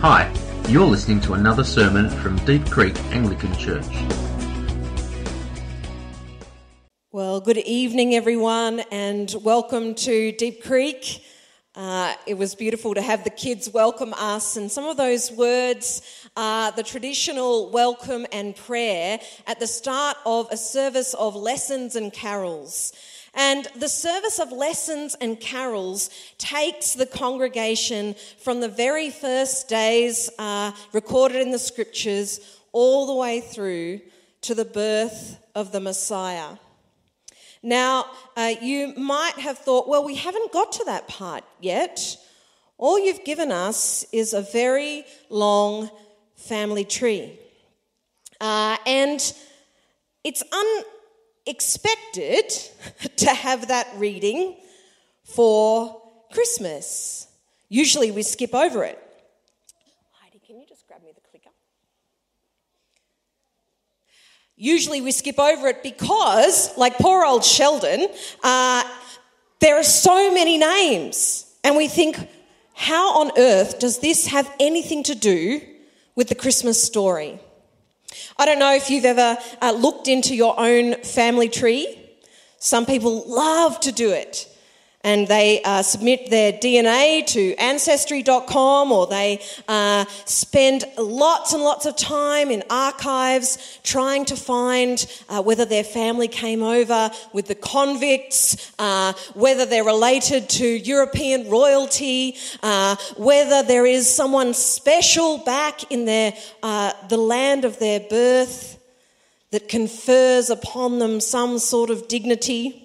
Hi, you're listening to another sermon from Deep Creek Anglican Church. Well, good evening everyone and welcome to Deep Creek. It was beautiful to have the kids welcome us, and some of those words are the traditional welcome and prayer at the start of a service of lessons and carols. And the service of lessons and carols takes the congregation from the very first days recorded in the scriptures all the way through to the birth of the Messiah. Now, you might have thought, well, we haven't got to that part yet. All you've given us is a very long family tree. And it's unexpected to have that reading for Christmas. Usually we skip over it. Heidi, can you just grab me the clicker? Usually we skip over it because, like poor old Sheldon, there are so many names. And we think, how on earth does this have anything to do with the Christmas story? I don't know if you've ever looked into your own family tree. Some people love to do it. And they submit their DNA to Ancestry.com, or they spend lots and lots of time in archives trying to find whether their family came over with the convicts, whether they're related to European royalty, whether there is someone special back in the land of their birth that confers upon them some sort of dignity.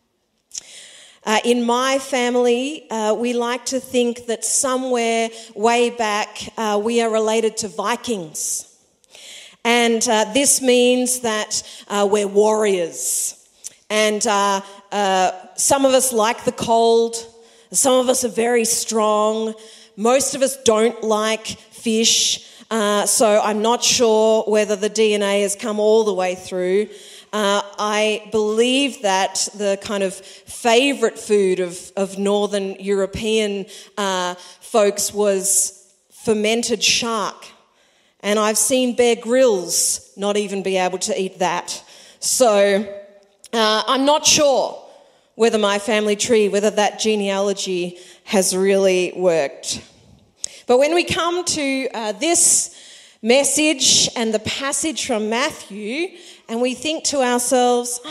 In my family, we like to think that somewhere way back we are related to Vikings. And this means that we're warriors. And some of us like the cold. Some of us are very strong. Most of us don't like fish. So I'm not sure whether the DNA has come all the way through. I believe that the kind of favourite food of Northern European folks was fermented shark. And I've seen Bear Grylls not even be able to eat that. So I'm not sure whether my family tree, whether that genealogy has really worked. But when we come to this message and the passage from Matthew, and we think to ourselves,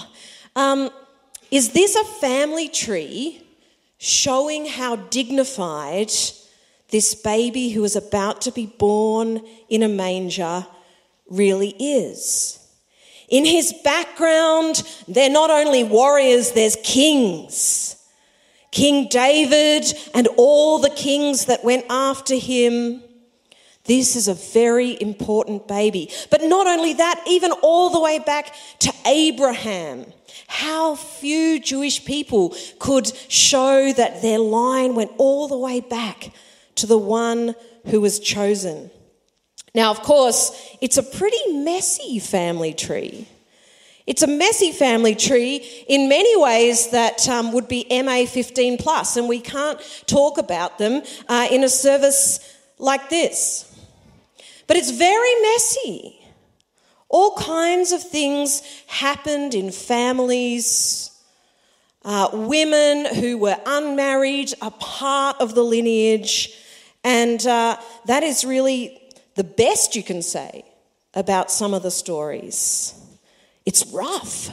is this a family tree showing how dignified this baby who is about to be born in a manger really is? In his background, they're not only warriors, there's kings. King David and all the kings that went after him. This is a very important baby. But not only that, even all the way back to Abraham. How few Jewish people could show that their line went all the way back to the one who was chosen. Now, of course, it's a pretty messy family tree. It's a messy family tree in many ways that would be MA 15 plus, and we can't talk about them in a service like this. But it's very messy. All kinds of things happened in families. Women who were unmarried are part of the lineage. And that is really the best you can say about some of the stories. It's rough.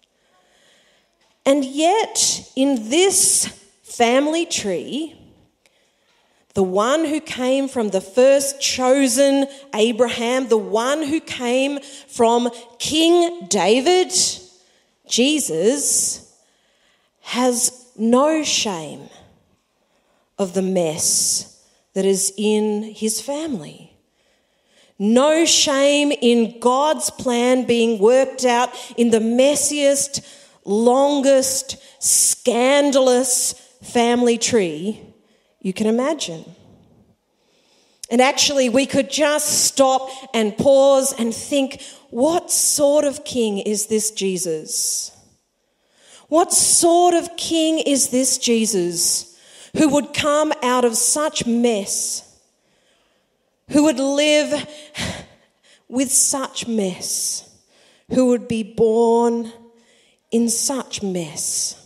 And yet, in this family tree, the one who came from the first chosen Abraham, the one who came from King David, Jesus, has no shame of the mess that is in his family. No shame in God's plan being worked out in the messiest, longest, scandalous family tree you can imagine. And actually, we could just stop and pause and think, what sort of king is this Jesus? What sort of king is this Jesus who would come out of such mess who would live with such mess, who would be born in such mess.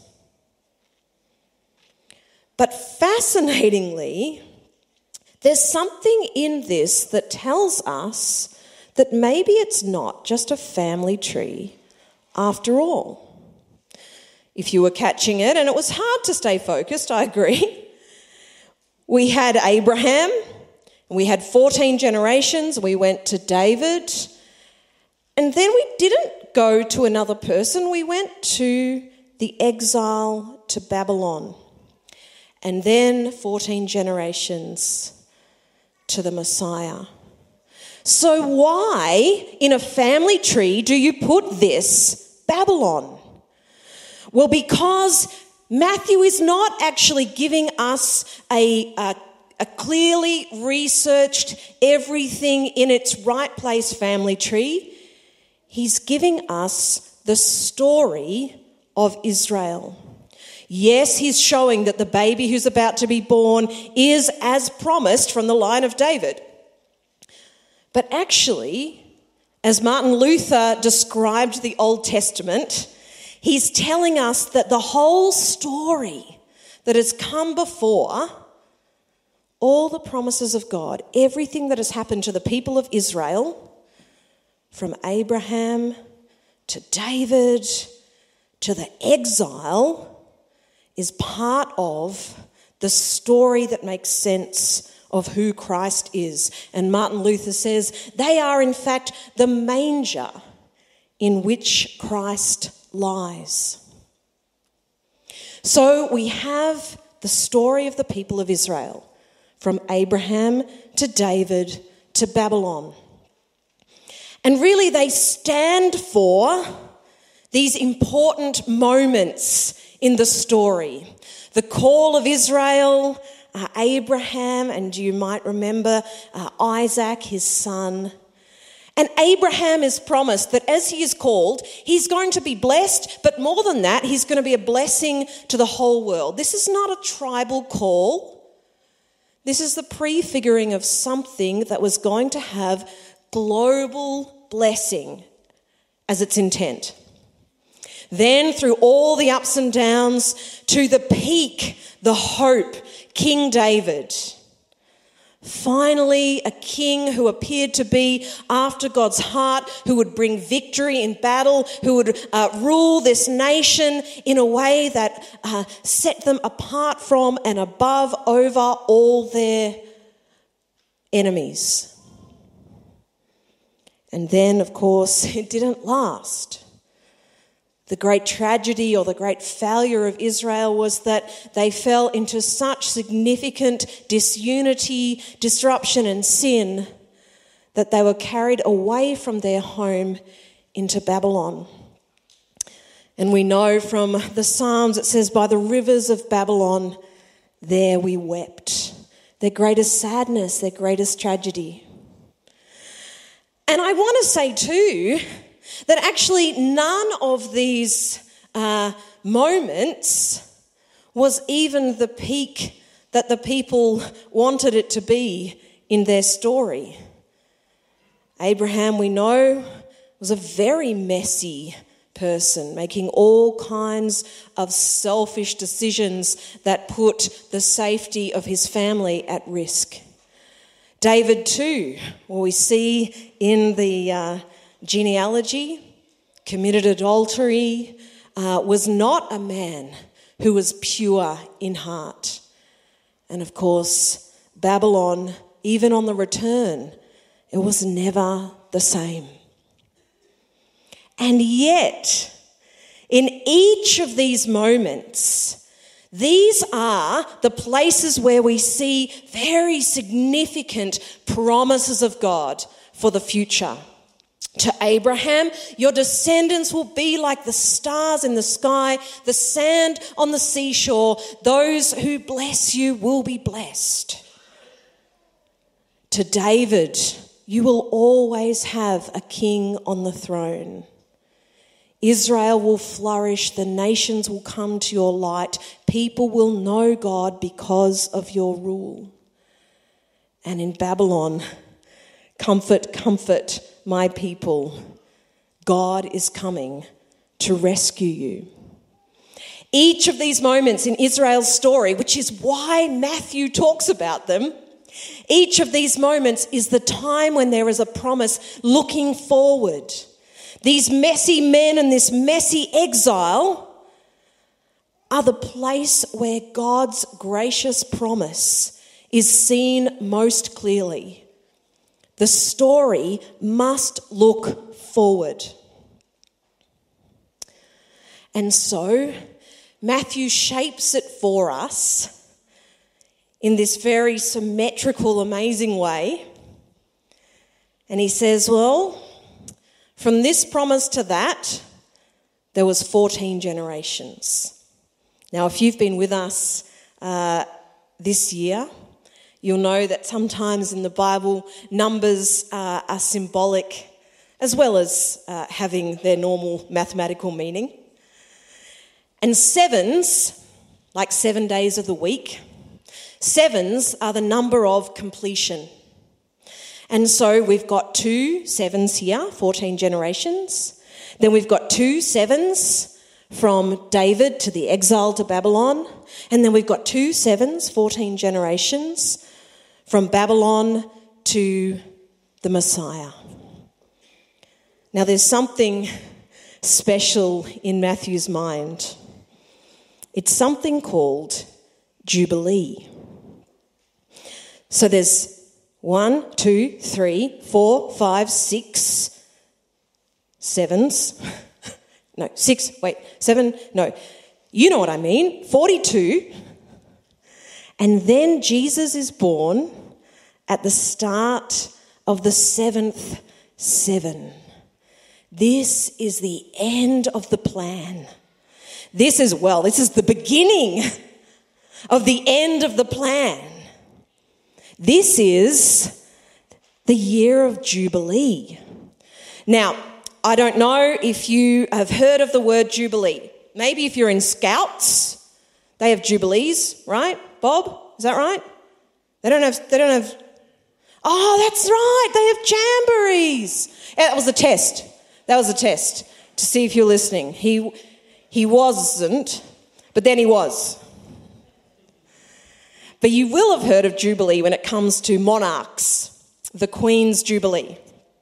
But fascinatingly, there's something in this that tells us that maybe it's not just a family tree after all. If you were catching it, and it was hard to stay focused, I agree. We had Abraham, we had 14 generations, we went to David, and then we didn't go to another person, we went to the exile to Babylon. And then 14 generations to the Messiah. So why, in a family tree, do you put this Babylon? Well, because Matthew is not actually giving us a clearly researched, everything in its right place family tree. He's giving us the story of Israel. Yes, he's showing that the baby who's about to be born is as promised from the line of David. But actually, as Martin Luther described the Old Testament, he's telling us that the whole story that has come before, all the promises of God, everything that has happened to the people of Israel, from Abraham to David to the exile, is part of the story that makes sense of who Christ is. And Martin Luther says they are in fact the manger in which Christ lies. So we have the story of the people of Israel, from Abraham to David to Babylon. And really they stand for these important moments in the story. The call of Israel, Abraham, and you might remember Isaac, his son. And Abraham is promised that as he is called, he's going to be blessed, but more than that, he's going to be a blessing to the whole world. This is not a tribal call. This is the prefiguring of something that was going to have global blessing as its intent. Then through all the ups and downs to the peak, the hope, King David. Finally, a king who appeared to be after God's heart, who would bring victory in battle, who would rule this nation in a way that set them apart from and above over all their enemies. And then, of course, it didn't last. The great tragedy or the great failure of Israel was that they fell into such significant disunity, disruption and sin that they were carried away from their home into Babylon. And we know from the Psalms, it says, by the rivers of Babylon, there we wept. Their greatest sadness, their greatest tragedy. And I want to say too, that actually none of these moments was even the peak that the people wanted it to be in their story. Abraham, we know, was a very messy person, making all kinds of selfish decisions that put the safety of his family at risk. David too, well, we see in the genealogy, committed adultery, was not a man who was pure in heart. And of course, Babylon, even on the return, it was never the same. And yet, in each of these moments, these are the places where we see very significant promises of God for the future. To Abraham, your descendants will be like the stars in the sky, the sand on the seashore. Those who bless you will be blessed. To David, you will always have a king on the throne. Israel will flourish, the nations will come to your light, people will know God because of your rule. And in Babylon, Comfort, comfort my people. God is coming to rescue you. Each of these moments in Israel's story, which is why Matthew talks about them, each of these moments is the time when there is a promise looking forward. These messy men and this messy exile are the place where God's gracious promise is seen most clearly. The story must look forward. And so Matthew shapes it for us in this very symmetrical, amazing way. And he says, well, from this promise to that, there was 14 generations. Now, if you've been with us this year, you'll know that sometimes in the Bible, numbers are symbolic as well as having their normal mathematical meaning. And sevens, like 7 days of the week, sevens are the number of completion. And so we've got 2 sevens here, 14 generations. Then we've got 2 sevens from David to the exile to Babylon. And then we've got 2 sevens, 14 generations, from Babylon to the Messiah. Now there's something special in Matthew's mind. It's something called Jubilee. So there's 1, 2, 3, 4, 5, 6 sevens. No, 6, wait, 7, no. You know what I mean, 42. And then Jesus is born at the start of the 7th 7. This is the end of the plan. This is the beginning of the end of the plan. This is the year of Jubilee. Now, I don't know if you have heard of the word Jubilee. Maybe if you're in Scouts, they have Jubilees, right? Bob, is that right? They don't have. Oh, that's right. They have jamborees. Yeah, that was a test to see if you're listening. He wasn't, but then he was. But you will have heard of Jubilee when it comes to monarchs, the Queen's Jubilee.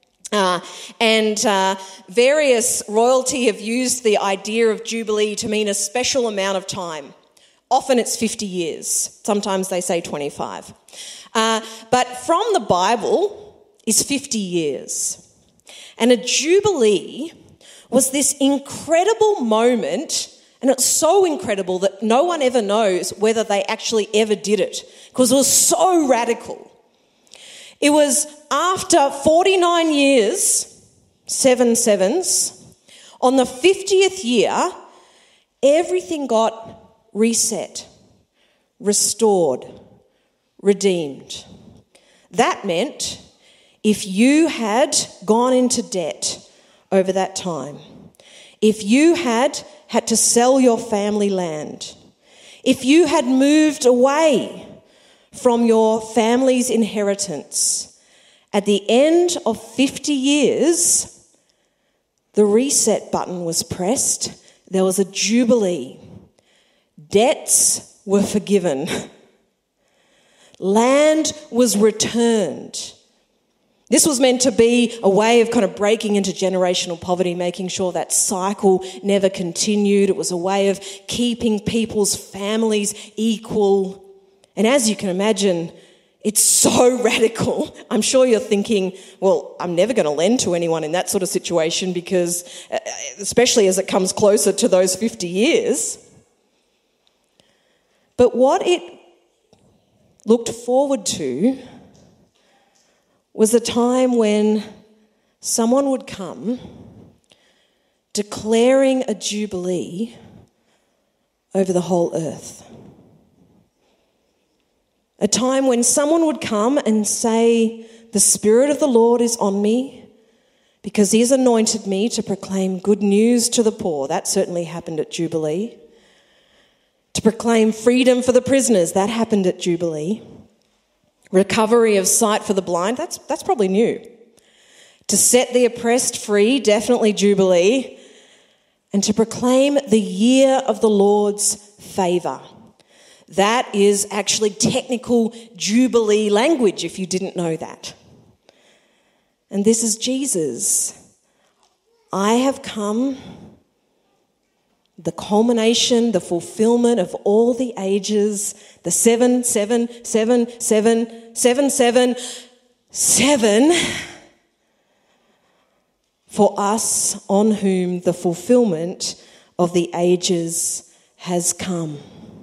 And various royalty have used the idea of Jubilee to mean a special amount of time. Often it's 50 years. Sometimes they say 25. But from the Bible is 50 years. And a Jubilee was this incredible moment, and it's so incredible that no one ever knows whether they actually ever did it, because it was so radical. It was after 49 years, 7 sevens, on the 50th year, everything got reset, restored, redeemed. That meant if you had gone into debt over that time, if you had to sell your family land, if you had moved away from your family's inheritance, at the end of 50 years, the reset button was pressed. There was a jubilee. Debts were forgiven. Land was returned. This was meant to be a way of kind of breaking into generational poverty, making sure that cycle never continued. It was a way of keeping people's families equal. And as you can imagine, it's so radical. I'm sure you're thinking, well, I'm never going to lend to anyone in that sort of situation because, especially as it comes closer to those 50 years. But what it looked forward to was a time when someone would come declaring a jubilee over the whole earth. A time when someone would come and say, "The Spirit of the Lord is on me because he has anointed me to proclaim good news to the poor." That certainly happened at Jubilee. To proclaim freedom for the prisoners. That happened at Jubilee. Recovery of sight for the blind, that's probably new. To set the oppressed free, definitely Jubilee. And to proclaim the year of the Lord's favour. That is actually technical Jubilee language, if you didn't know that. And this is Jesus. I have come, the culmination, the fulfillment of all the ages, the 7, 7, 7, 7, 7, 7, 7, for us on whom the fulfillment of the ages has come.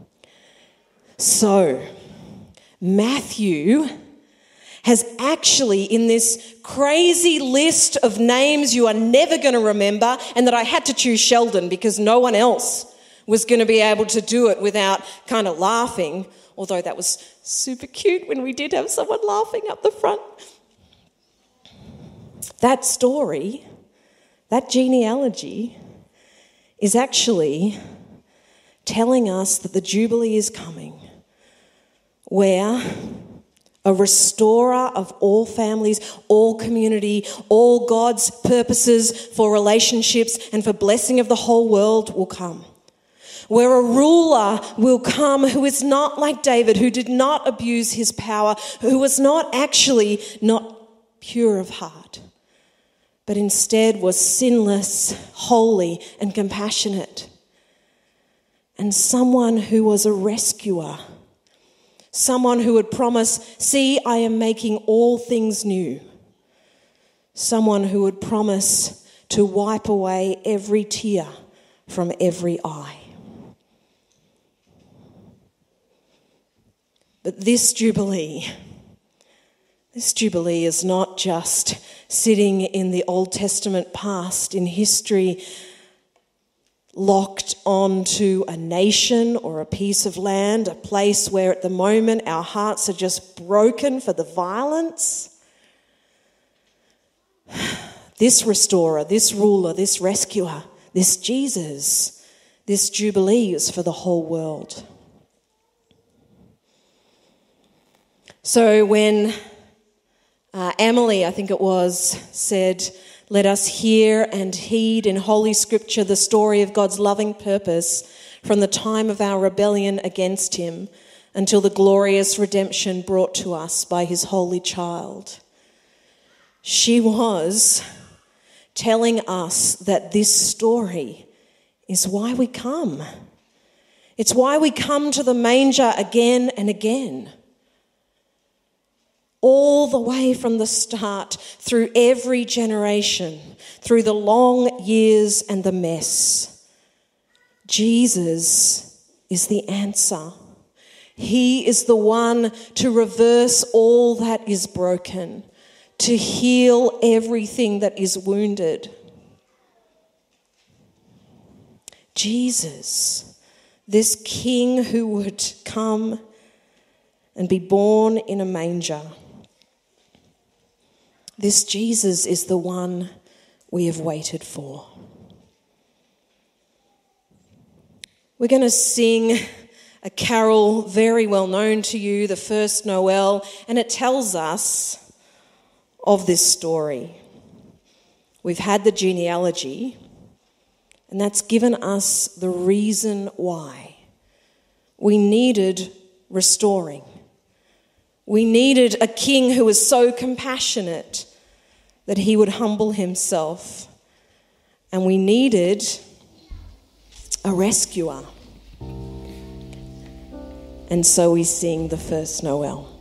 So, Matthew has actually, in this crazy list of names you are never going to remember, and that I had to choose Sheldon because no one else was going to be able to do it without kind of laughing, although that was super cute when we did have someone laughing up the front. That story, that genealogy, is actually telling us that the Jubilee is coming, where a restorer of all families, all community, all God's purposes for relationships and for blessing of the whole world will come. Where a ruler will come who is not like David, who did not abuse his power, who was not pure of heart, but instead was sinless, holy, and compassionate. And someone who was a rescuer. Someone who would promise, see, I am making all things new. Someone who would promise to wipe away every tear from every eye. But this Jubilee is not just sitting in the Old Testament past, in history, locked onto a nation or a piece of land, a place where at the moment our hearts are just broken for the violence. This restorer, this ruler, this rescuer, this Jesus, this Jubilee is for the whole world. So when Emily, I think it was, said, let us hear and heed in Holy Scripture the story of God's loving purpose from the time of our rebellion against him until the glorious redemption brought to us by his holy child. She was telling us that this story is why we come. It's why we come to the manger again and again. All the way from the start, through every generation, through the long years and the mess. Jesus is the answer. He is the one to reverse all that is broken, to heal everything that is wounded. Jesus, this King who would come and be born in a manger. This Jesus is the one we have waited for. We're going to sing a carol very well known to you, the first Noel, and it tells us of this story. We've had the genealogy, and that's given us the reason why. We needed restoring. We needed a king who was so compassionate that he would humble himself. And we needed a rescuer. And so we sing the first Noel.